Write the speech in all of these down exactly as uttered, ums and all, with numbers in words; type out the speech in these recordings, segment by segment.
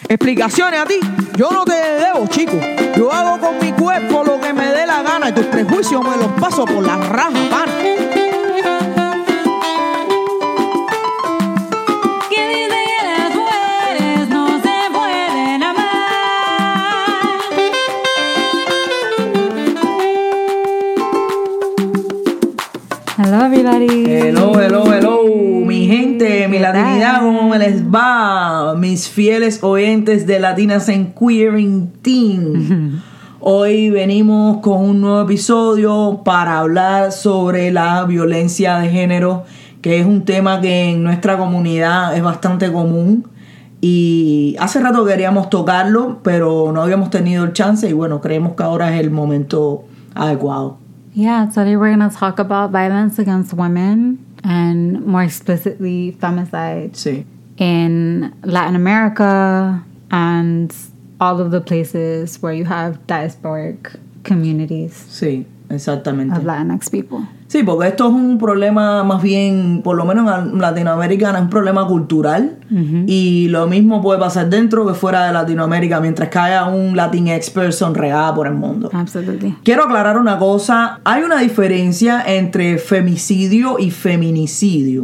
Explicaciones a ti, yo no te debo, chico. Yo hago con mi cuerpo lo que me dé la gana y tus prejuicios me los paso por la raja, pana. Hello, everybody. Hello, hello, hello. Mi gente, mi latinidad, ¿cómo les va? Mis fieles oyentes de Latinas en Queering Team. Hoy venimos con un nuevo episodio para hablar sobre la violencia de género, que es un tema que en nuestra comunidad es bastante común. Y hace rato queríamos tocarlo, pero no habíamos tenido el chance y bueno, creemos que ahora es el momento adecuado. Yeah, today we're going to talk about violence against women and more explicitly femicide Sí. in Latin America and all of the places where you have diasporic communities Sí, exactamente. of Latinx people. Sí, porque esto es un problema más bien, por lo menos en Latinoamérica, es un problema cultural. Uh-huh. Y lo mismo puede pasar dentro que fuera de Latinoamérica, mientras que haya un Latinx person regada por el mundo. Absolutely. Quiero aclarar una cosa. Hay una diferencia entre femicidio y feminicidio.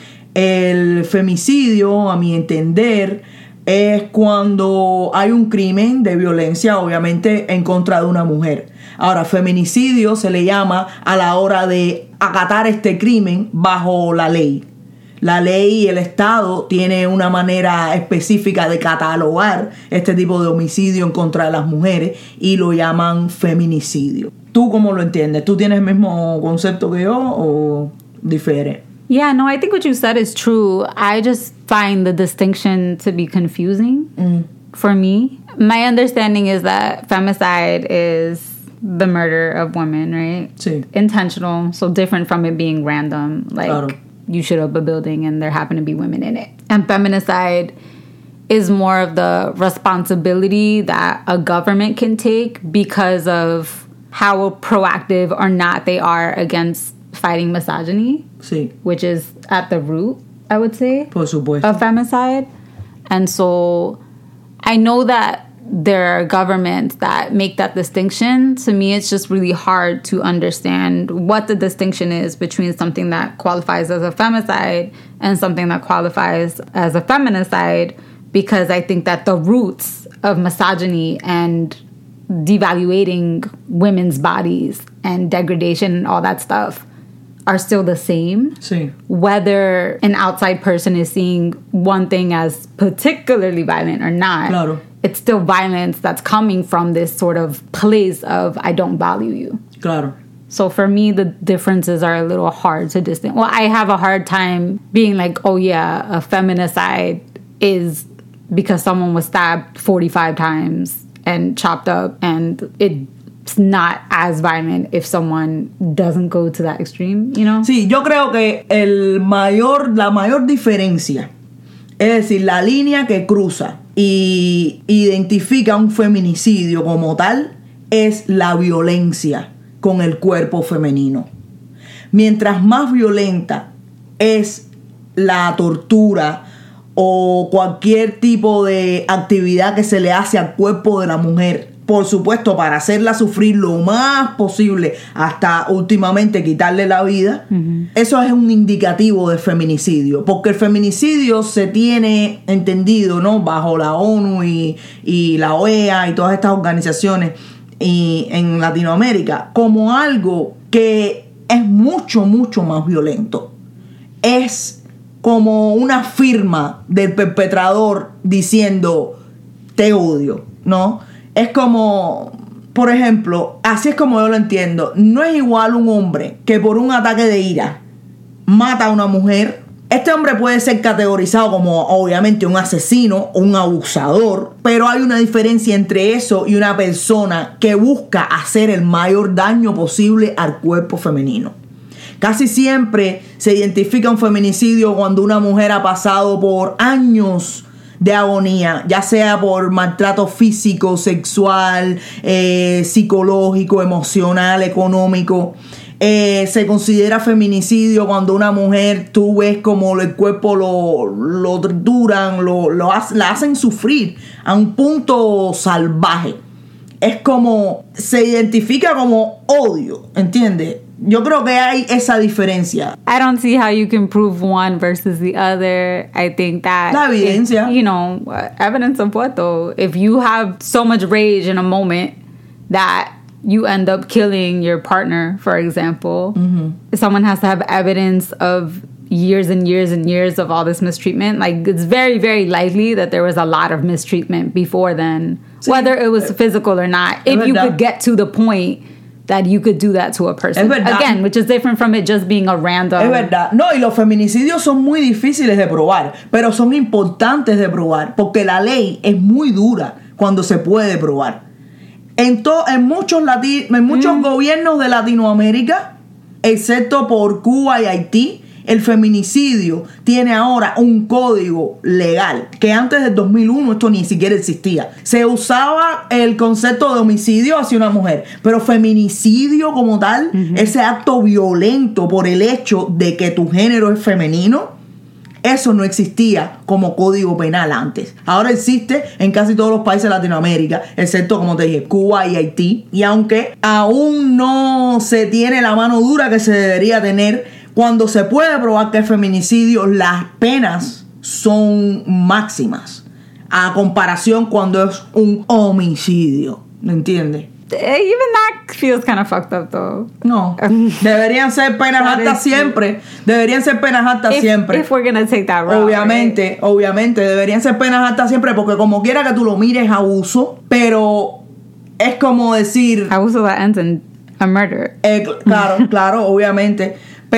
El femicidio, a mi entender, es cuando hay un crimen de violencia, obviamente, en contra de una mujer. Ahora, feminicidio se le llama a la hora de acatar este crimen bajo la ley. La ley y el Estado tiene una manera específica de catalogar este tipo de homicidio en contra de las mujeres y lo llaman feminicidio. ¿Tú cómo lo entiendes? ¿Tú tienes el mismo concepto que yo o difiere? Yeah, no, I think what you said is true. I just find the distinction to be confusing mm. for me. My understanding is that femicide is the murder of women, right? Sí. Intentional, so different from it being random. Like, claro. You shoot up a building and there happen to be women in it. And feminicide is more of the responsibility that a government can take because of how proactive or not they are against fighting misogyny. Sí. Which is at the root, I would say, Por supuesto. of femicide. And so I know that there are governments that make that distinction. To me, it's just really hard to understand what the distinction is between something that qualifies as a femicide and something that qualifies as a feminicide, because I think that the roots of misogyny and devaluating women's bodies and degradation and all that stuff are still the same. Sí. Whether an outside person is seeing one thing as particularly violent or not, claro. It's still violence that's coming from this sort of place of I don't value you. Claro. So for me, the differences are a little hard to distinguish. Well, I have a hard time being like, oh yeah, a feminicide is because someone was stabbed forty-five times and chopped up, and it's not as violent if someone doesn't go to that extreme, you know? Sí, yo creo que el mayor, la mayor diferencia, es decir, la línea que cruza y identifica un feminicidio como tal, es la violencia con el cuerpo femenino. Mientras más violenta es la tortura o cualquier tipo de actividad que se le hace al cuerpo de la mujer, por supuesto, para hacerla sufrir lo más posible hasta últimamente quitarle la vida, uh-huh. Eso es un indicativo de feminicidio, porque el feminicidio se tiene entendido, ¿no?, bajo la ONU y, y la O E A y todas estas organizaciones y en Latinoamérica como algo que es mucho, mucho más violento. Es como una firma del perpetrador diciendo te odio, ¿no? Es como, por ejemplo, así es como yo lo entiendo. No es igual un hombre que por un ataque de ira mata a una mujer. Este hombre puede ser categorizado como obviamente un asesino o un abusador, pero hay una diferencia entre eso y una persona que busca hacer el mayor daño posible al cuerpo femenino. Casi siempre se identifica un feminicidio cuando una mujer ha pasado por años de agonía, ya sea por maltrato físico, sexual, eh, psicológico, emocional, económico, Eh, se considera feminicidio cuando una mujer, tú ves como el cuerpo lo, lo torturan, lo, lo ha- la hacen sufrir a un punto salvaje. Es como, se identifica como odio, ¿entiendes? Yo creo que hay esa diferencia. I don't see how you can prove one versus the other. I think that La evidencia. it- you know, uh, evidence of what though? If you have so much rage in a moment that you end up killing your partner, for example, mm-hmm. someone has to have evidence of years and years and years of all this mistreatment. Like, it's very, very likely that there was a lot of mistreatment before then, Sí. whether it was physical or not. If you could get to the point that you could do that to a person. Again, which is different from it just being a random... Es verdad. No, y los feminicidios son muy difíciles de probar, pero son importantes de probar, porque la ley es muy dura cuando se puede probar. En, to, en muchos, lati, en muchos mm. gobiernos de Latinoamérica, excepto por Cuba y Haití, el feminicidio tiene ahora un código legal que antes del dos mil uno esto ni siquiera existía. Se usaba el concepto de homicidio hacia una mujer, pero feminicidio como tal, uh-huh. ese acto violento por el hecho de que tu género es femenino, eso no existía como código penal antes. Ahora existe en casi todos los países de Latinoamérica, excepto, como te dije, Cuba y Haití. Y aunque aún no se tiene la mano dura que se debería tener, cuando se puede probar que es feminicidio, las penas son máximas a comparación cuando es un homicidio. ¿Me entiendes? Even that feels kind of fucked up, though. No. Deberían ser penas altas siempre. Deberían ser penas altas if, siempre. If we're gonna take that route, obviamente, right? obviamente, deberían ser penas altas siempre, porque como quiera que tú lo mires, abuso, pero es como decir... Abuso that ends in a murder. Eh, claro, claro, obviamente.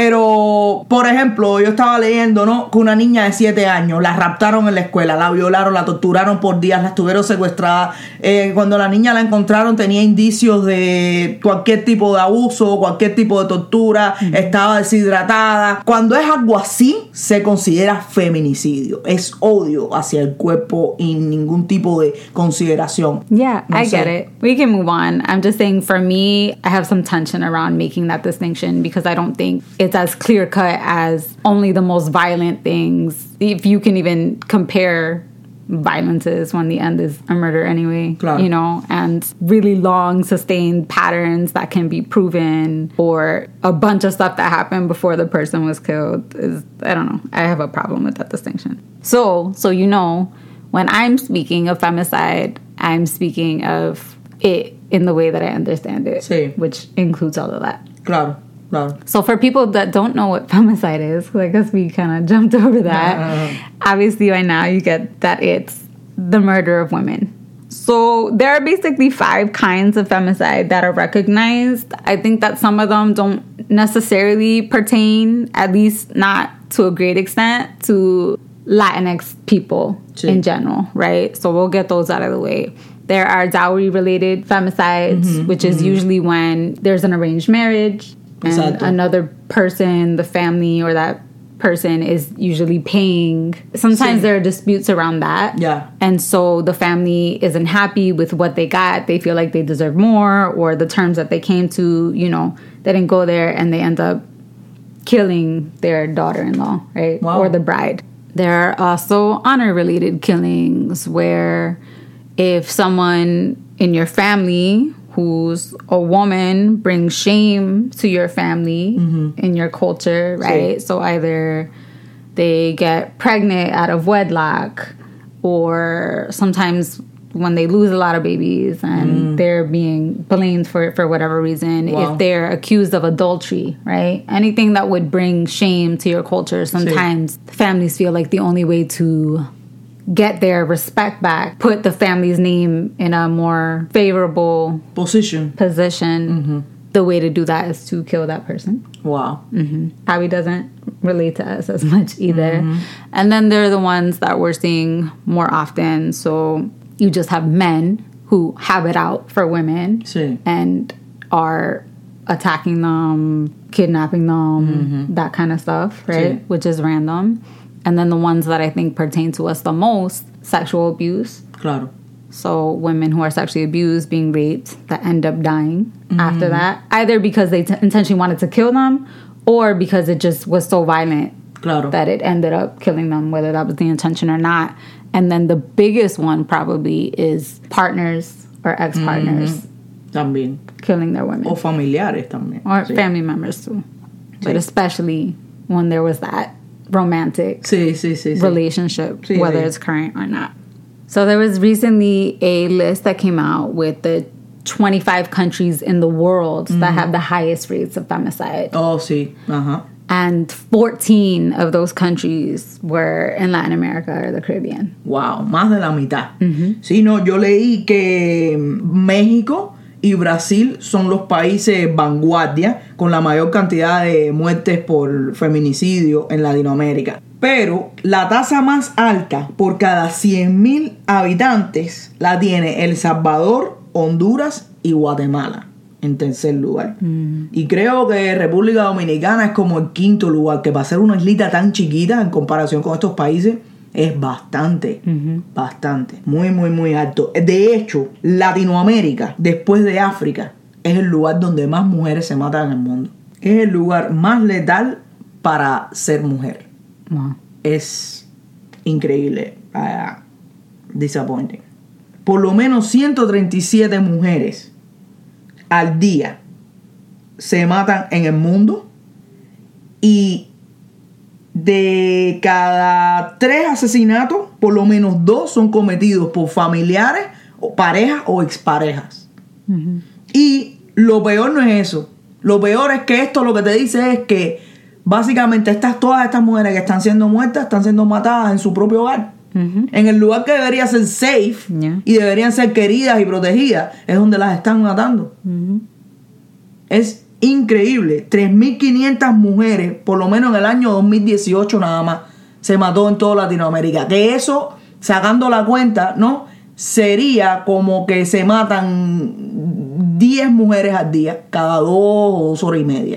Pero, por ejemplo, yo estaba leyendo, ¿no?, que una niña de siete años la raptaron en la escuela, la violaron, la torturaron por días, la estuvieron secuestrada. Eh, cuando la niña la encontraron tenía indicios de cualquier tipo de abuso, cualquier tipo de tortura, mm-hmm. estaba deshidratada. Cuando es algo así, se considera feminicidio. Es odio hacia el cuerpo y ningún tipo de consideración. Yeah, no I sé. get it. We can move on. I'm just saying, for me, I have some tension around making that distinction because I don't think it's as clear cut as only the most violent things. If you can even compare violences when the end is a murder anyway, claro. you know, and really long sustained patterns that can be proven, or a bunch of stuff that happened before the person was killed is, I don't know. I have a problem with that distinction. So, so you know, when I'm speaking of femicide, I'm speaking of it in the way that I understand it, sí. which includes all of that. Claro. No. So for people that don't know what femicide is, I guess we kind of jumped over that. Uh-huh. Obviously, by now you get that it's the murder of women. So there are basically five kinds of femicide that are recognized. I think that some of them don't necessarily pertain, at least not to a great extent, to Latinx people sí. in general, right? So we'll get those out of the way. There are dowry-related femicides, mm-hmm, which is mm-hmm. usually when there's an arranged marriage, and Exacto. another person, the family or that person is usually paying. Sometimes sí. there are disputes around that. Yeah. And so the family isn't happy with what they got. They feel like they deserve more, or the terms that they came to, you know, they didn't go there and they end up killing their daughter-in-law, right? Wow. Or the bride. There are also honor-related killings where if someone in your family who's a woman brings shame to your family mm-hmm. in your culture, right? Sí. So either they get pregnant out of wedlock, or sometimes when they lose a lot of babies and mm. they're being blamed for for whatever reason, wow. if they're accused of adultery, right? Anything that would bring shame to your culture, sometimes sí. families feel like the only way to get their respect back, put the family's name in a more favorable position. Position. Mm-hmm. The way to do that is to kill that person. Wow. Mm-hmm. Howie doesn't relate to us as much either. Mm-hmm. And then there are the ones that we're seeing more often. So you just have men who have it out for women sí. and are attacking them, kidnapping them, mm-hmm. that kind of stuff, right? Sí. Which is random. And then the ones that I think pertain to us the most, sexual abuse. Claro. So women who are sexually abused, being raped, that end up dying Mm-hmm. after that, either because they t- intentionally wanted to kill them or because it just was so violent Claro. that it ended up killing them, whether that was the intention or not. And then the biggest one probably is partners or ex-partners Mm-hmm. También. killing their women. O familiares también. Or Sí. family members too. But Sí. especially when there was that romantic Sí, sí, sí, sí. relationship, Sí, whether sí. it's current or not. So there was recently a list that came out with the twenty-five countries in the world Mm-hmm. that have the highest rates of femicide. Oh, sí. Ajá. And fourteen of those countries were in Latin America or the Caribbean. Wow, más de la mitad. Sí, no, yo leí que México y Brasil son los países vanguardia con la mayor cantidad de muertes por feminicidio en Latinoamérica. Pero la tasa más alta por cada cien mil habitantes la tiene El Salvador, Honduras y Guatemala en tercer lugar. Y creo que República Dominicana es como el quinto lugar, que para ser una islita tan chiquita en comparación con estos países es bastante, bastante, muy, muy, muy alto. De hecho, Latinoamérica, después de África, es el lugar donde más mujeres se matan en el mundo. Es el lugar más letal para ser mujer. Wow. Es increíble. Uh, disappointing. Por lo menos ciento treinta y siete mujeres al día se matan en el mundo, y de cada tres asesinatos, por lo menos dos son cometidos por familiares, o parejas o exparejas. Mm-hmm. Y lo peor no es eso. Lo peor es que esto lo que te dice es que básicamente estas, todas estas mujeres que están siendo muertas están siendo matadas en su propio hogar. Mm-hmm. En el lugar que debería ser safe, Yeah. y deberían ser queridas y protegidas, es donde las están matando. Mm-hmm. Es increíble. tres mil quinientas mujeres, por lo menos en el año dos mil dieciocho nada más, se mató en toda Latinoamérica. De eso, sacando la cuenta, ¿no? Sería como que se matan diez mujeres al día, cada dos o dos horas y media.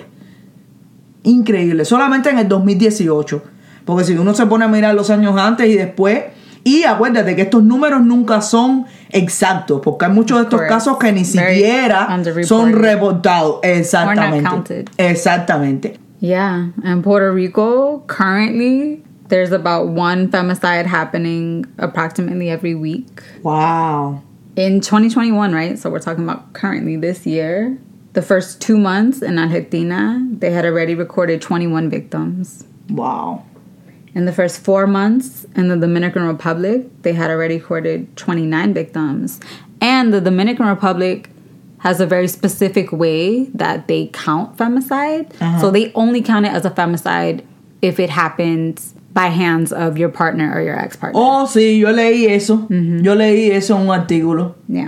Increíble. Solamente en el dos mil dieciocho. Porque si uno se pone a mirar los años antes y después, y acuérdate que estos números nunca son exactos, porque hay muchos de estos Correct. casos que ni Very siquiera underreported. son reportados. Exactamente. Or not counted. Exactamente. Yeah, in Puerto Rico, currently, there's about one femicide happening approximately every week. Wow. In twenty twenty-one, right? So we're talking about currently this year. The first two months in Argentina, they had already recorded twenty-one victims. Wow. In the first four months in the Dominican Republic, they had already recorded twenty-nine victims. And the Dominican Republic has a very specific way that they count femicide. Uh-huh. So they only count it as a femicide if it happens by hands of your partner or your ex-partner. Oh, sí, yo leí eso. Mm-hmm. Yo leí eso en un artículo. Yeah.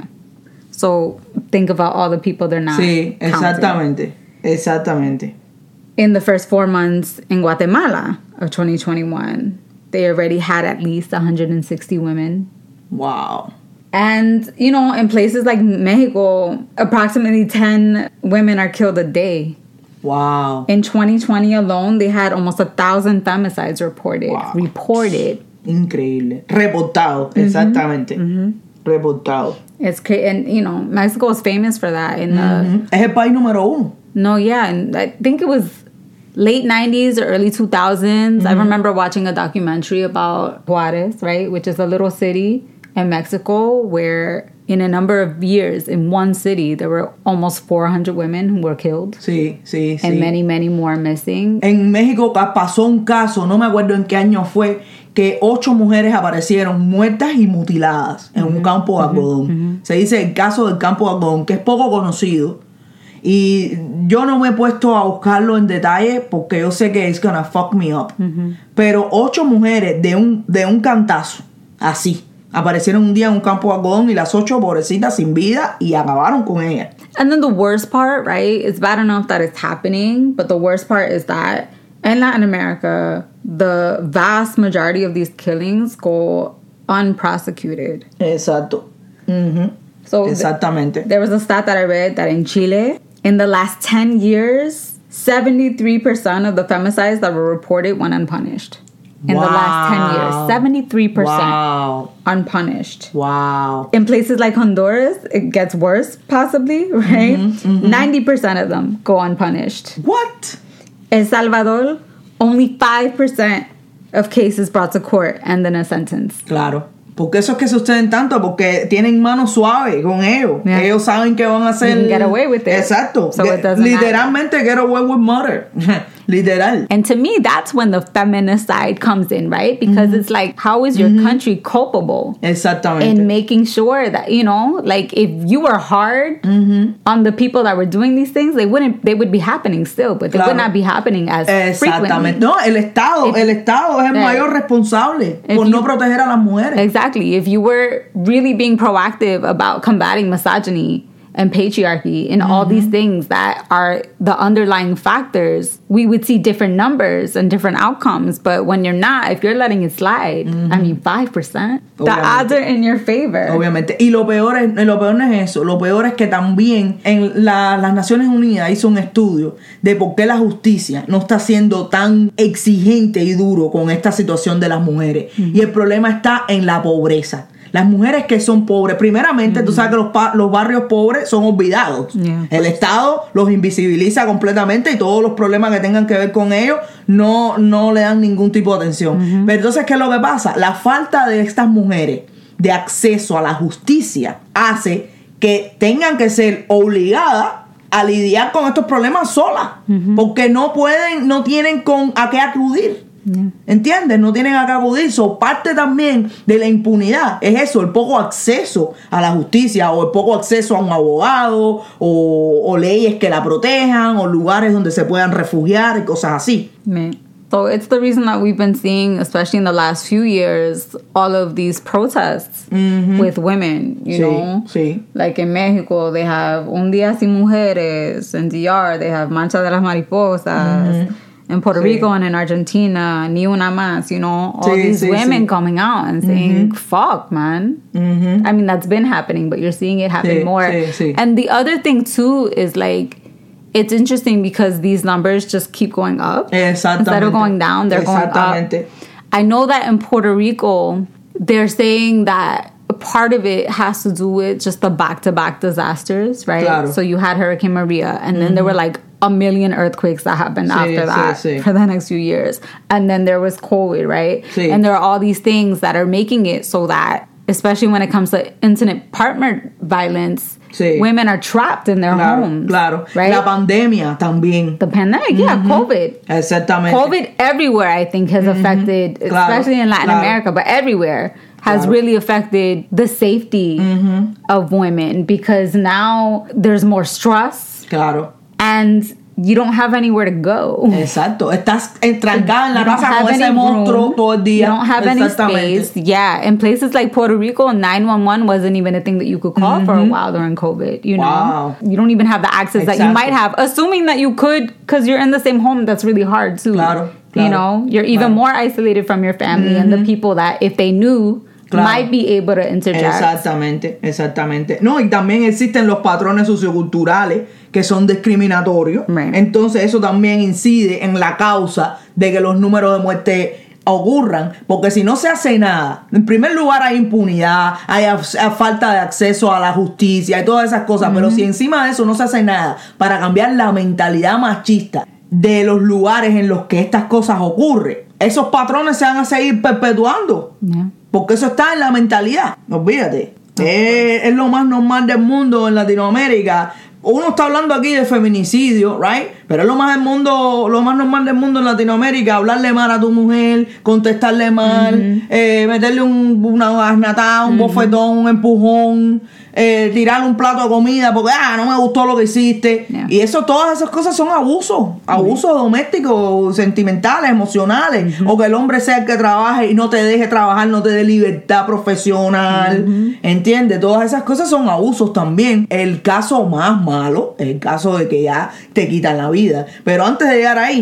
So think about all the people they're not Sí, counting. exactamente. Exactamente. In the first four months in Guatemala of twenty twenty-one, they already had at least one hundred sixty women. Wow. And, you know, in places like Mexico, approximately ten women are killed a day. Wow. In twenty twenty alone, they had almost a thousand femicides reported. Wow. Reported. Increíble. Reportado. Exactamente. Reportado. It's cra- and you know, Mexico is famous for that. In the Ujú. Es el país número uno. no, yeah, and I think it was late nineties or early two thousands. I remember watching a documentary about Juarez, right, which is a little city in Mexico where in a number of years in one city there were almost four hundred women who were killed Sí, sí, sí. and many, many more missing. En México ca- pasó un caso, no me acuerdo en qué año fue, que ocho mujeres aparecieron muertas y mutiladas en un campo de algodón. Se dice el caso del campo de algodón, que es poco conocido. Y yo no me he puesto a buscarlo en detalle porque yo sé que it's gonna fuck me up. Pero ocho mujeres de un, de un cantazo, así, aparecieron un día en un campo de algodón, y las ocho pobrecitas sin vida, y acabaron con ellas. And then the worst part, right? It's bad enough that it's happening, but the worst part is that in Latin America, the vast majority of these killings go unprosecuted. Exacto. Ujú. So th- Exactamente. there was a stat that I read that in Chile, in the last ten years, seventy-three percent of the femicides that were reported went unpunished. in wow. the last ten years. seventy-three percent Wow. unpunished. Wow. In places like Honduras, it gets worse, possibly, right? Mm-hmm, mm-hmm. ninety percent of them go unpunished. What? El Salvador, only five percent of cases brought to court end in a sentence. Claro. Porque eso es que suceden tanto, porque tienen mano suave con ellos. Yeah. Ellos saben que van a hacer... You can get away with it. Exacto. So it doesn't Literalmente matter. Get away with murder. Literal. And to me, that's when the feminist side comes in, right? Because mm-hmm. it's like, how is your mm-hmm. country culpable? Exactamente. In making sure that, you know, like if you were hard mm-hmm. on the people that were doing these things, they wouldn't, they would be happening still, but they claro. would not be happening as Exactamente. frequently. No, el Estado, if, el Estado es el uh, mayor responsable por you, no proteger a las mujeres. Exactly. If you were really being proactive about combating misogyny and patriarchy and mm-hmm. all these things that are the underlying factors, we would see different numbers and different outcomes. But when you're not, if you're letting it slide, mm-hmm. I mean, five percent, the odds are in your favor. Obviamente. Y lo peor, es, lo peor no es eso. Lo peor es que también en la, las Naciones Unidas hizo un estudio de por qué la justicia no está siendo tan exigente y duro con esta situación de las mujeres. Mm-hmm. Y el problema está en la pobreza. Las mujeres que son pobres, primeramente, mm-hmm. tú sabes que los, pa- los barrios pobres son olvidados. Yeah. El Estado los invisibiliza completamente y todos los problemas que tengan que ver con ellos no, no le dan ningún tipo de atención. Mm-hmm. Pero entonces, ¿qué es lo que pasa? La falta de estas mujeres de acceso a la justicia hace que tengan que ser obligadas a lidiar con estos problemas solas. Mm-hmm. Porque no pueden, no tienen con a qué acudir. Yeah. ¿Entiendes? No tienen a qué acudir. So, parte también de la impunidad es eso, el poco acceso a la justicia o el poco acceso a un abogado o, o leyes que la protejan o lugares donde se puedan refugiar y cosas así. Man. So it's the reason that we've been seeing, especially in the last few years, all of these protests mm-hmm. with women, you sí, know? Sí. Like in Mexico, they have Un Día Sin Mujeres. In D R, they have Mancha de las Mariposas. Mm-hmm. In Puerto sí. Rico and in Argentina, Ni Una Más, you know, all sí, these sí, women sí. coming out and saying, mm-hmm. fuck, man. Mm-hmm. I mean, that's been happening, but you're seeing it happen sí, more. Sí, sí. And the other thing, too, is like, it's interesting because these numbers just keep going up. Instead of going down, they're going up. I know that in Puerto Rico, they're saying that part of it has to do with just the back-to-back disasters, right? Claro. So you had Hurricane Maria, and then mm-hmm. there were like a million earthquakes that happened sí, after that sí, sí. for the next few years. And then there was COVID, right? Sí. And there are all these things that are making it so that, especially when it comes to intimate partner violence, sí. women are trapped in their claro, homes. Claro, right? La pandemia también. The pandemic, mm-hmm. yeah, COVID. Exactamente. COVID everywhere, I think, has mm-hmm. affected, claro, especially in Latin claro. America, but everywhere, has claro. really affected the safety mm-hmm. of women because now there's more stress. Claro. And you don't have anywhere to go. Exacto. Estás entrancada en la casa con ese monstruo todo el día. You don't have any space. Yeah. In places like Puerto Rico, nine one one wasn't even a thing that you could call mm-hmm. for a while during COVID. You know? Wow. You don't even have the access exactly. that you might have. Assuming that you could, because you're in the same home, that's really hard too. Claro. claro you know? You're even claro. more isolated from your family mm-hmm. and the people that, if they knew, claro. might be able to interject. Exactamente, exactamente. No, y también existen los patrones socioculturales que son discriminatorios. Right. Entonces eso también incide en la causa de que los números de muerte ocurran, porque si no se hace nada, en primer lugar hay impunidad, hay, hay falta de acceso a la justicia y todas esas cosas, mm-hmm. pero si encima de eso no se hace nada para cambiar la mentalidad machista de los lugares en los que estas cosas ocurren, esos patrones se van a seguir perpetuando. Yeah. Porque eso está en la mentalidad. Olvídate. Okay. Es, es lo más normal del mundo en Latinoamérica. Uno está hablando aquí de feminicidio, right? Pero es lo más del mundo, lo más normal del mundo en Latinoamérica, hablarle mal a tu mujer, contestarle mal, mm-hmm. eh, meterle un, una gasnatada, un mm-hmm. bofetón, un empujón, eh, tirarle un plato de comida porque ah, no me gustó lo que hiciste. Yeah. Y eso, todas esas cosas son abusos, abusos mm-hmm. domésticos, sentimentales, emocionales, mm-hmm. o que el hombre sea el que trabaje y no te deje trabajar, no te dé libertad profesional, mm-hmm. ¿entiendes? Todas esas cosas son abusos también. El caso más malo es el caso de que ya te quitan la vida. Pero antes de llegar ahí,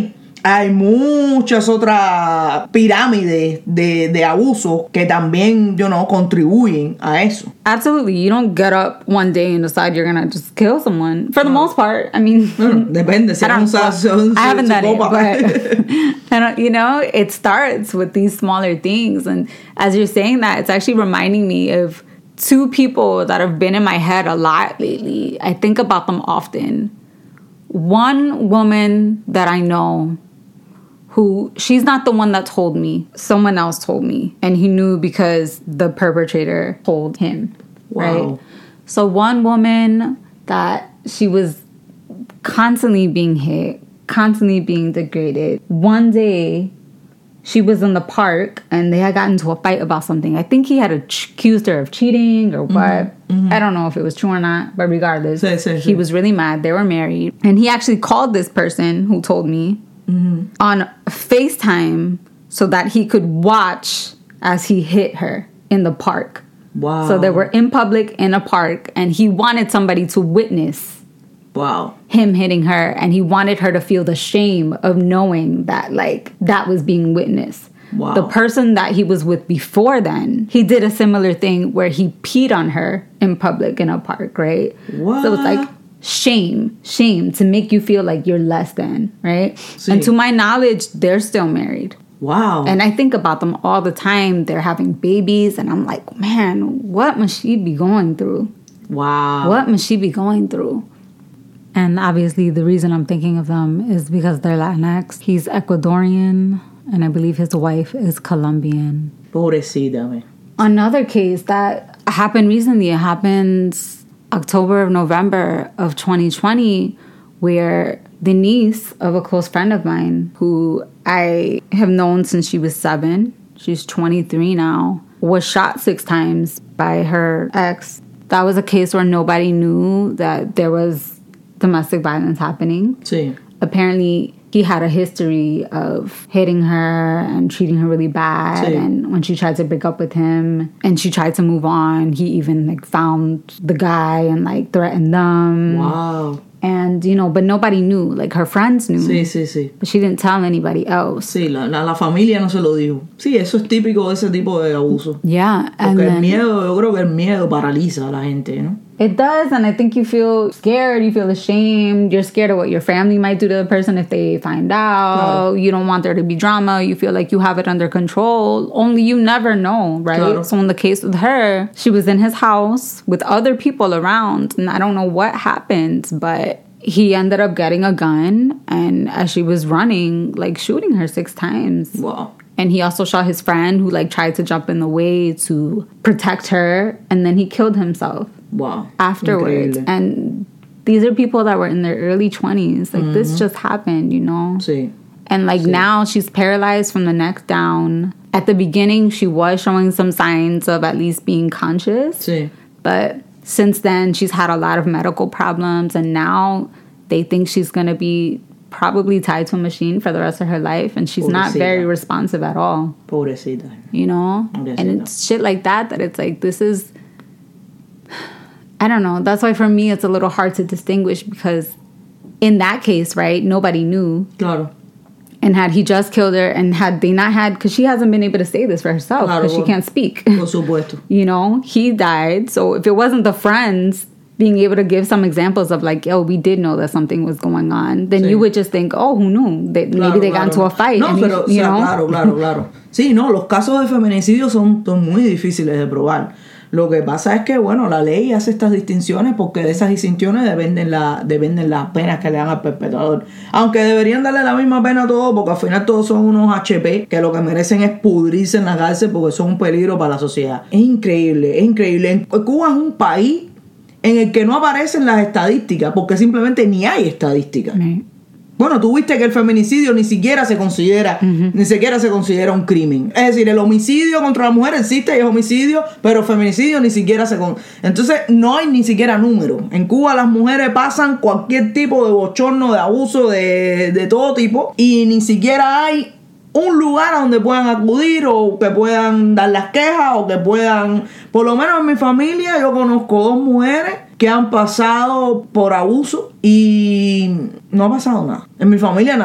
hay muchas otras pirámides de, de abusos que también, you know, contribuyen a eso. Absolutely. You don't get up one day and decide you're gonna just kill someone. For the no. most part, I mean, bueno, depende. Si I, don't, well, un, I haven't done it, but I don't, you know, it starts with these smaller things. And as you're saying that, it's actually reminding me of two people that have been in my head a lot lately. I think about them often. One woman that I know who, she's not the one that told me. Someone else told me. And he knew because the perpetrator told him. Wow. Right? So one woman that she was constantly being hit, constantly being degraded. One day, she was in the park and they had gotten into a fight about something. I think he had accused her of cheating or what. Mm-hmm. Mm-hmm. I don't know if it was true or not, but regardless, sí, sí, sí. He was really mad. They were married. And he actually called this person who told me mm-hmm. on FaceTime so that he could watch as he hit her in the park. Wow. So they were in public in a park and he wanted somebody to witness Wow. him hitting her, and he wanted her to feel the shame of knowing that, like, that was being witnessed. Wow. The person that he was with before then, he did a similar thing where he peed on her in public in a park, right? What? So it's like shame, shame to make you feel like you're less than, right? Sí. And to my knowledge, they're still married. Wow. And I think about them all the time. They're having babies, and I'm like, man, what must she be going through? Wow. What must she be going through? And obviously the reason I'm thinking of them is because they're Latinx. He's Ecuadorian, and I believe his wife is Colombian. Pobrecita, man. Another case that happened recently, it happened October or November of twenty twenty, where the niece of a close friend of mine, who I have known since she was seven, she's twenty-three now, was shot six times by her ex. That was a case where nobody knew that there was domestic violence happening. Sí. Apparently, he had a history of hitting her and treating her really bad. Sí. And when she tried to break up with him and she tried to move on, he even like found the guy and like threatened them. Wow. And, you know, but nobody knew. Like, her friends knew. Sí, sí, sí. But she didn't tell anybody else. Sí, la, la, la familia no se lo dijo. Sí, eso es típico de ese tipo de abuso. Yeah. And Porque then, el miedo, yo creo que el miedo paraliza a la gente, ¿no? It does, and I think you feel scared, you feel ashamed, you're scared of what your family might do to the person if they find out, claro. You don't want there to be drama, you feel like you have it under control, only you never know, right? Claro. So in the case with her, she was in his house with other people around, and I don't know what happened, but he ended up getting a gun, and as she was running, like shooting her six times. Wow. And he also shot his friend who like tried to jump in the way to protect her, and then he killed himself. Wow. Afterwards. Increíble. And these are people that were in their early twenties. Like, mm-hmm. This just happened, you know? Sí. And like sí. Now she's paralyzed from the neck down. At the beginning, she was showing some signs of at least being conscious. Sí. But since then, she's had a lot of medical problems. And now they think she's going to be probably tied to a machine for the rest of her life. And she's Pobrecita. Not very responsive at all. Pobrecita. You know? Pobrecita. And it's shit like that that it's like, this is... I don't know. That's why for me it's a little hard to distinguish, because in that case, right, nobody knew. Claro. And had he just killed her, and had they not had, because she hasn't been able to say this for herself because claro, she can't speak. Por supuesto. You know, he died. So if it wasn't the friends being able to give some examples of like, yo, we did know that something was going on, then sí. You would just think, oh, who knew? They, claro, maybe they claro. Got into a fight. No, and pero, he, you o sea, know? claro, claro, claro. Sí, no, los casos de feminicidio son, son muy difíciles de probar. Lo que pasa es que, bueno, la ley hace estas distinciones porque de esas distinciones dependen, la, dependen las penas que le dan al perpetrador. Aunque deberían darle la misma pena a todos, porque al final todos son unos H P que lo que merecen es pudrirse en la cárcel porque son un peligro para la sociedad. Es increíble, es increíble. Cuba es un país en el que no aparecen las estadísticas porque simplemente ni hay estadísticas. Sí. Bueno, tú viste que el feminicidio ni siquiera se considera, uh-huh. ni siquiera se considera un crimen. Es decir, el homicidio contra la mujer existe y es homicidio, pero el feminicidio ni siquiera se con... Entonces no hay ni siquiera número. En Cuba las mujeres pasan cualquier tipo de bochorno, de abuso, de, de todo tipo, y ni siquiera hay un lugar a donde puedan acudir o que puedan dar las quejas o que puedan... Por lo menos en mi familia yo conozco dos mujeres que han pasado por abuso y no ha pasado nada. En mi familia nada más.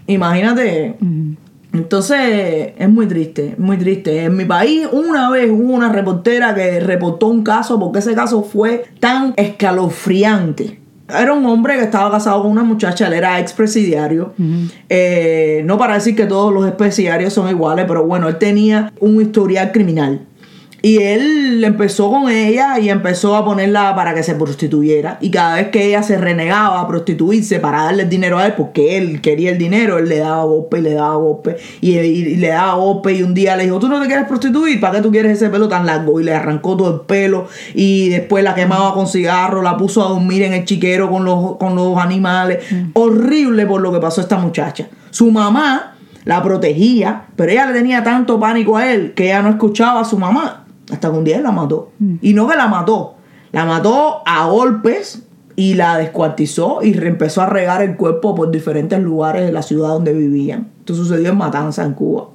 Imagínate. Uh-huh. Entonces, es muy triste, muy triste. En mi país, una vez hubo una reportera que reportó un caso, porque ese caso fue tan escalofriante. Era un hombre que estaba casado con una muchacha, él era expresidiario. Uh-huh. Eh, no para decir que todos los expresidiarios son iguales, pero bueno, él tenía un historial criminal. Y él empezó con ella y empezó a ponerla para que se prostituyera. Y cada vez que ella se renegaba a prostituirse para darle el dinero a él, porque él quería el dinero, él le daba golpe y le daba golpe. Y, y, y le daba golpe y un día le dijo, ¿tú no te quieres prostituir? ¿Para qué tú quieres ese pelo tan largo? Y le arrancó todo el pelo y después la quemaba con cigarro, la puso a dormir en el chiquero con los, con los animales. Mm. Horrible por lo que pasó a esta muchacha. Su mamá la protegía, pero ella le tenía tanto pánico a él que ella no escuchaba a su mamá. Hasta que un día la mató. Mm. Y no que la mató. La mató a golpes y la descuartizó y empezó a regar el cuerpo por diferentes lugares de la ciudad donde vivían. Esto sucedió en Matanzas, en Cuba.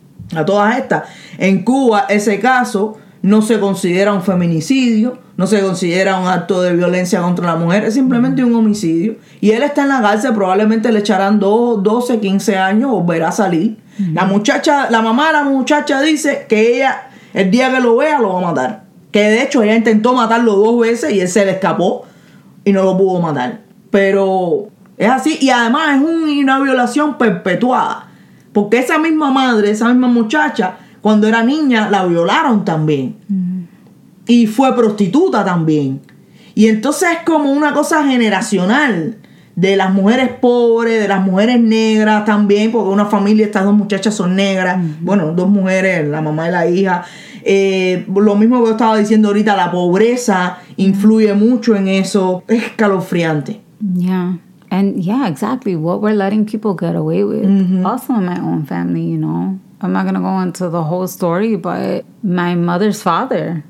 A todas estas, en Cuba ese caso no se considera un feminicidio, no se considera un acto de violencia contra la mujer, es simplemente un homicidio. Y él está en la cárcel, probablemente le echarán doce, quince años, volverá a salir. Mm. La muchacha, la mamá de la muchacha dice que ella... el día que lo vea lo va a matar. Que de hecho ella intentó matarlo dos veces y él se le escapó y no lo pudo matar. Pero es así. Y además es una violación perpetuada. Porque esa misma madre, esa misma muchacha, cuando era niña la violaron también. Mm. Y fue prostituta también. Y entonces es como una cosa generacional. De las mujeres pobres, de las mujeres negras también, porque una familia, estas dos muchachas son negras, uh-huh. Bueno, dos mujeres, la mamá y la hija. Eh, lo mismo que yo estaba diciendo ahorita, la pobreza influye mucho en eso. Es escalofriante. Yeah. And yeah, exactly what we're letting people get away with. Mm-hmm. Also in my own family, you know. I'm not going to go into the whole story, but my mother's father,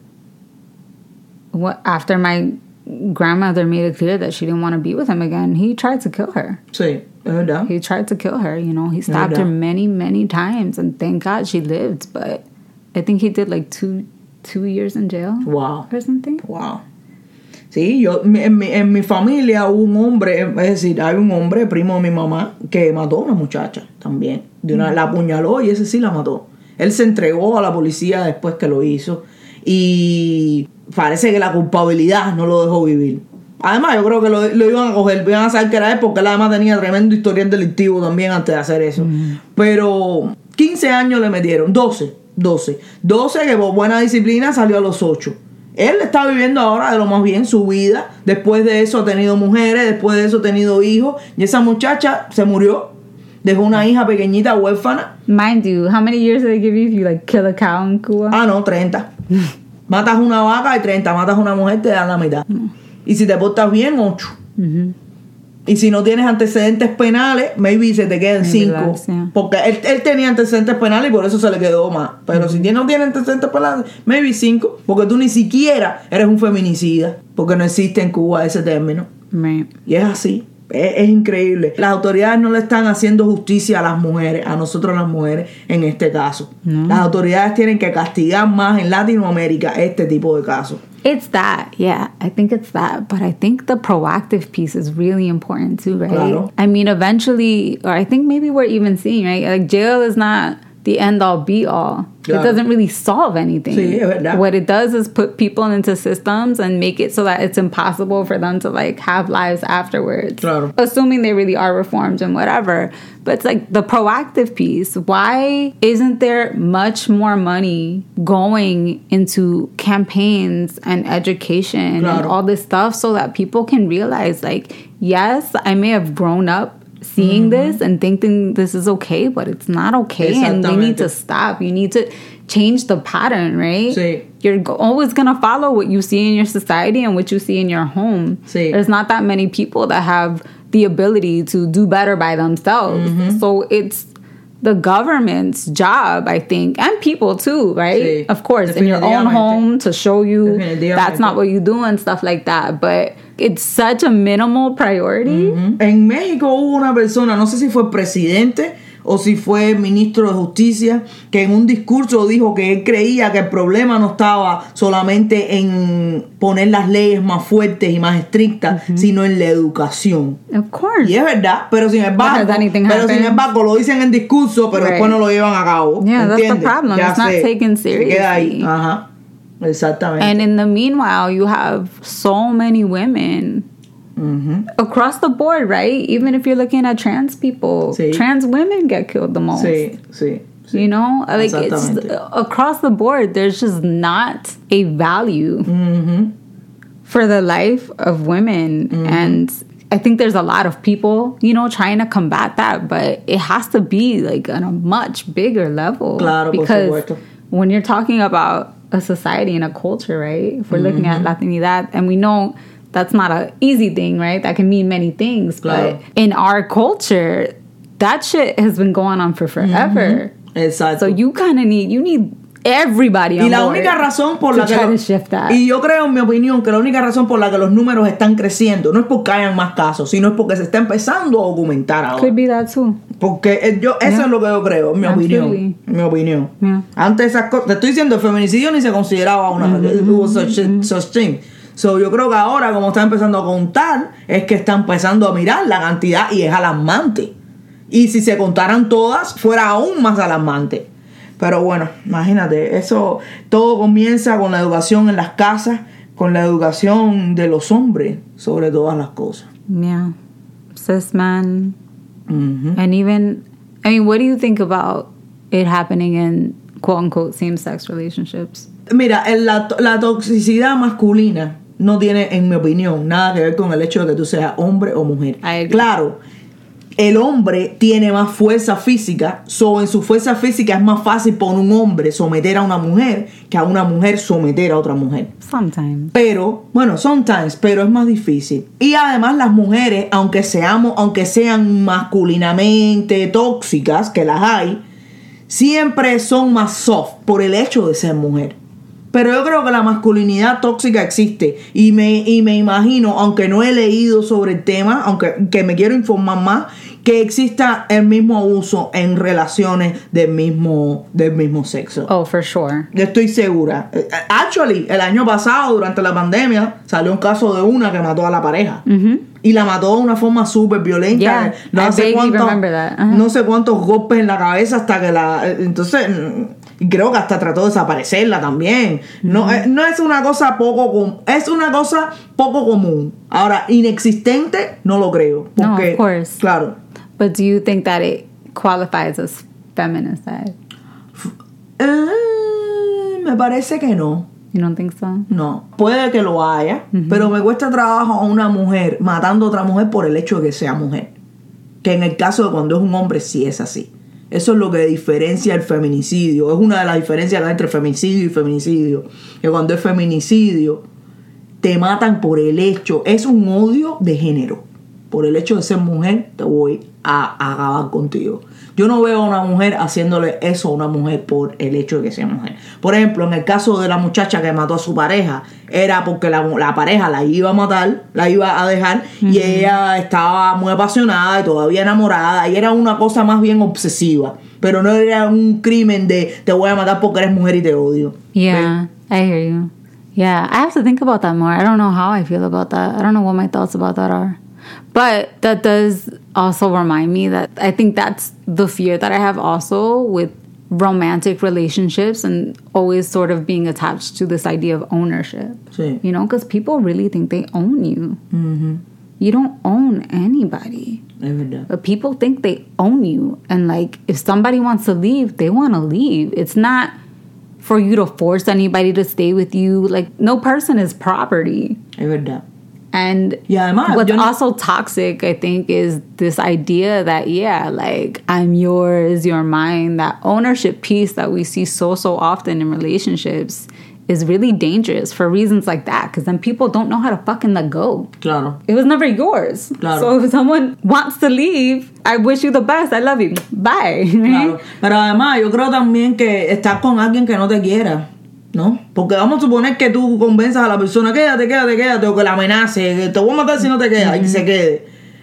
what after my grandmother made it clear that she didn't want to be with him again, he tried to kill her. Sí, es verdad. He tried to kill her, you know. He stabbed her many, many times, and thank God she lived. But I think he did like two two years in jail. Wow. Or something. Wow. Sí, yo en mi, en mi familia hubo un hombre, es decir, hay un hombre, primo de mi mamá, que mató a una muchacha también. De una, mm. La apuñaló y ese sí la mató. Él se entregó a la policía después que lo hizo. Y parece que la culpabilidad no lo dejó vivir. Además, yo creo que lo, lo iban a coger, iban a saber que era él, porque él además tenía tremendo historial delictivo también antes de hacer eso. Mm. Pero quince años le metieron, doce, doce. doce que por buena disciplina salió a los ocho. Él está viviendo ahora de lo más bien su vida. Después de eso ha tenido mujeres, después de eso ha tenido hijos. Y esa muchacha se murió. Dejó una hija pequeñita, huérfana. Mind you, how many years do they give you if you like kill a cow in Cuba? Ah, no, treinta. Matas una vaca y treinta. Matas una mujer, te dan la mitad. Mm. Y si te portas bien, ocho. Mm-hmm. Y si no tienes antecedentes penales, maybe se te quedan cinco. Yeah. Porque él, él tenía antecedentes penales y por eso se le quedó más. Pero mm-hmm. si no tiene antecedentes penales, maybe cinco. Porque tú ni siquiera eres un feminicida. Porque no existe en Cuba ese término. Right. Y es así. Es, es increíble. Las autoridades no le están haciendo justicia a las mujeres, a nosotros las mujeres en este caso. No. Las autoridades tienen que castigar más en Latinoamérica este tipo de casos. It's that, yeah. I think it's that. But I think the proactive piece is really important too, right? Claro. I mean, eventually, or I think maybe we're even seeing, right? Like, jail is not the end-all, be-all. Claro. It doesn't really solve anything. Sí, es verdad. What it does is put people into systems and make it so that it's impossible for them to, like, have lives afterwards. Claro. Assuming they really are reformed and whatever. But it's like the proactive piece. Why isn't there much more money going into campaigns and education claro. and all this stuff so that people can realize, like, yes, I may have grown up seeing mm-hmm. this and thinking this is okay, but it's not okay, and we need to stop. You need to change the pattern, right? Sí. You're always gonna follow what you see in your society and what you see in your home. Sí. There's not that many people that have the ability to do better by themselves. Mm-hmm. So it's the government's job, I think, and people too, right? Sí. Of course, in your own home to show you that's not what you do and stuff like that. But it's such a minimal priority. Mm-hmm. En México hubo una persona, no sé si fue presidente, o si fue ministro de Justicia, que en un discurso dijo que él creía que el problema no estaba solamente en poner las leyes más fuertes y más estrictas, uh-huh. sino en la educación. Of course. Y es verdad, pero sin embargo, pero sin embargo lo dicen en discurso, pero right. después no lo llevan a cabo. Yeah, ¿entiendes? That's the problem. Ya It's not sé, taken seriously. Se queda ahí. Ajá. Exactamente. And in the meanwhile, you have so many women mm-hmm. across the board, right? Even if you're looking at trans people, sí. trans women get killed the most. Sí, sí. sí. You know, like it's across the board. There's just not a value mm-hmm. for the life of women, mm-hmm. and I think there's a lot of people, you know, trying to combat that, but it has to be like on a much bigger level. Claro, because por supuesto. When you're talking about a society and a culture, right? If we're mm-hmm. looking at Latinidad, and we know that's not an easy thing, right? That can mean many things. Claro. But in our culture, that shit has been going on for forever. Mm-hmm. Exacto. So you kind of need, you need everybody on y la board única razón por la que try lo, to shift that. Y yo creo, en mi opinión, que la única razón por la que los números están creciendo no es porque hayan más casos, sino es porque se está empezando a documentar ahora. Could be that too. Porque yo, eso yeah. es lo que yo creo, en mi Absolutely. opinión. En mi opinión. Yeah. Antes esas cosas, te estoy diciendo, el feminicidio ni se consideraba una mm-hmm. hubo such, mm-hmm. such thing. So, yo creo que ahora, como está empezando a contar, es que está empezando a mirar la cantidad y es alarmante. Y si se contaran todas, fuera aún más alarmante. Pero bueno, imagínate, eso todo comienza con la educación en las casas, con la educación de los hombres sobre todas las cosas. Yeah. Cis men. Mm-hmm. And even, I mean, what do you think about it happening in quote-unquote same-sex relationships? Mira, la, la toxicidad masculina no tiene, en mi opinión, nada que ver con el hecho de que tú seas hombre o mujer. Claro, el hombre tiene más fuerza física, so en su fuerza física es más fácil para un hombre someter a una mujer que a una mujer someter a otra mujer. Sometimes. Pero, bueno, sometimes, pero es más difícil. Y además las mujeres, aunque seamos, aunque sean masculinamente tóxicas, que las hay, siempre son más soft por el hecho de ser mujer. Pero yo creo que la masculinidad tóxica existe y me, y me imagino, aunque no he leído sobre el tema, aunque que me quiero informar más, que exista el mismo abuso en relaciones del mismo, del mismo sexo. Oh, for sure. Yo estoy segura. Actually, el año pasado, durante la pandemia, salió un caso de una que mató a la pareja. Mm-hmm. Y la mató de una forma súper violenta. Yeah, no, I sé cuántos, uh-huh. no sé cuántos golpes en la cabeza hasta que la... Entonces... creo que hasta trató de desaparecerla también. Mm-hmm. No, eh, no es una cosa poco común. Es una cosa poco común. Ahora, inexistente, no lo creo. Porque, no, of course. Claro. But do you think that it qualifies as feminicide? Eh, me parece que no. You don't think so? No. Puede que lo haya, mm-hmm. pero me cuesta trabajo a una mujer matando a otra mujer por el hecho de que sea mujer. Que en el caso de cuando es un hombre sí es así. Eso es lo que diferencia el feminicidio. Es una de las diferencias entre feminicidio y feminicidio. Que cuando es feminicidio, te matan por el hecho. Es un odio de género. Por el hecho de ser mujer, te voy a, a acabar contigo. Yo no veo a una mujer haciéndole eso a una mujer por el hecho de que sea mujer. Por ejemplo, en el caso de la muchacha que mató a su pareja, era porque la, la pareja la iba a matar, la iba a dejar, uh-huh. y ella estaba muy apasionada y todavía enamorada, y era una cosa más bien obsesiva. Pero no era un crimen de te voy a matar porque eres mujer y te odio. Yeah, ¿ves? I hear you. Yeah, I have to think about that more. I don't know how I feel about that. I don't know what my thoughts about that are. But that does also remind me that I think that's the fear that I have also with romantic relationships and always sort of being attached to this idea of ownership. Sí. You know, because people really think they own you. Mm-hmm. You don't own anybody. Es verdad. But people think they own you. And like, if somebody wants to leave, they want to leave. It's not for you to force anybody to stay with you. Like, no person is property. Es verdad. And yeah, what's also toxic, I think, is this idea that, yeah, like, I'm yours, you're mine. That ownership piece that we see so, so often in relationships is really dangerous for reasons like that. Because then people don't know how to fucking let go. Claro. It was never yours. Claro. So if someone wants to leave, I wish you the best. I love you. Bye. Claro. Pero además, yo creo también que estar con alguien que no te quiera, ¿no? Porque vamos a suponer que tú convenzas a la persona, quédate, quédate, quédate, o que la amenace, que te voy a matar si no te quedas, mm-hmm. y que se quede.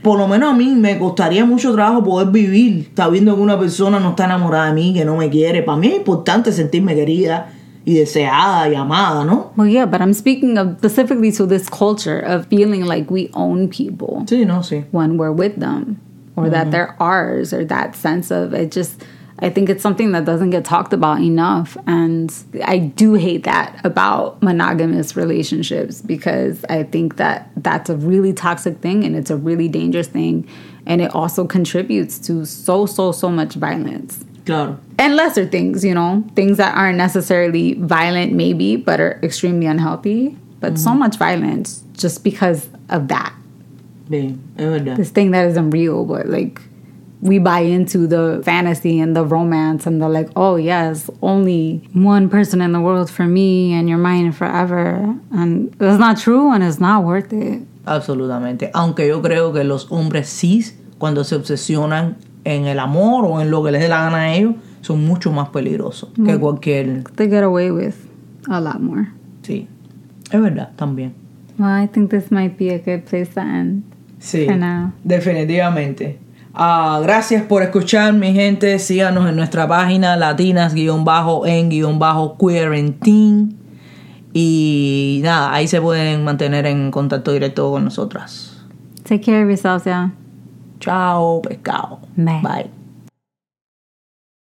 por lo menos a mí me costaría mucho trabajo poder vivir sabiendo que una persona no está enamorada de mí, que no me quiere. Para mí es importante sentirme querida y deseada y amada, ¿no? Well, yeah, but I'm speaking of specifically to this culture of feeling like we own people. Sí, no, sí. When we're with them, or mm-hmm. that they're ours, or that sense of it. Just, I think it's something that doesn't get talked about enough, and I do hate that about monogamous relationships, because I think that that's a really toxic thing, and it's a really dangerous thing, and it also contributes to so so so much violence. Claro. And lesser things, you know, things that aren't necessarily violent maybe, but are extremely unhealthy. But mm-hmm. so much violence just because of that. Bien, es verdad. This thing that isn't real, but like we buy into the fantasy and the romance and the like, oh yes, only one person in the world for me and you're mine forever. And it's not true and it's not worth it. Absolutamente. Aunque yo creo que los hombres cis, cuando se obsesionan en el amor o en lo que les dé la gana a ellos, son mucho más peligrosos mm. que cualquier... They get away with a lot more. Sí, es verdad, también. Well, I think this might be a good place to end. Sí, for now. Definitivamente. Uh, gracias por escuchar, mi gente. Síganos en nuestra página latinas-en-quarantine. Y nada, ahí se pueden mantener en contacto directo con nosotras. Take care of yourselves, yeah. Chao, pescado. Bye. Bye.